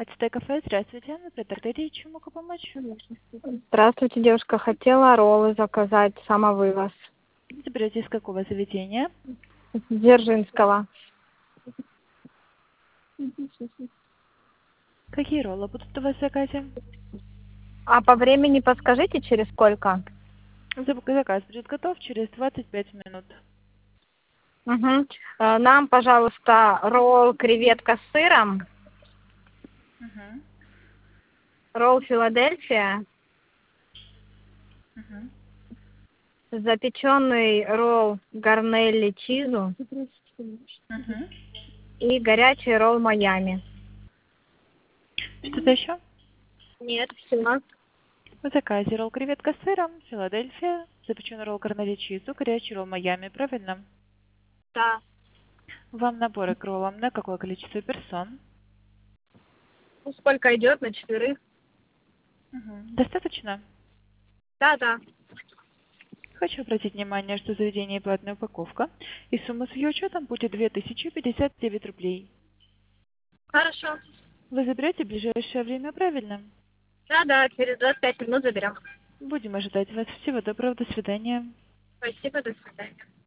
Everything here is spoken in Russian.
Ацтек кафе, здравствуйте. Например, чем могу помочь? Здравствуйте, девушка. Хотела роллы заказать, самовывоз. Заберете из какого заведения? С Дзержинского. Какие роллы будут у вас в заказе? А по времени подскажите, через сколько? Заказ будет готов через 25 минут. Угу. Нам, пожалуйста, ролл креветка с сыром, Угу. ролл Филадельфия, Угу. запеченный ролл гарнелли чизу Угу. и горячий ролл Майами. Что-то еще? Нет, все. В заказе ролл креветка с сыром, Филадельфия, запеченный ролл карнели чизу, горячий ролл Майами, правильно? Да. Вам наборы к роллам на какое количество персон? Ну, сколько идет на четверых? Угу. Достаточно? Да. Хочу обратить внимание, что заведение платная упаковка, и сумма с ее учетом будет 2059 рублей. Хорошо. Вы заберете в ближайшее время, правильно? Да, через 25 минут заберем. Будем ожидать вас. Всего доброго, до свидания. Спасибо, до свидания.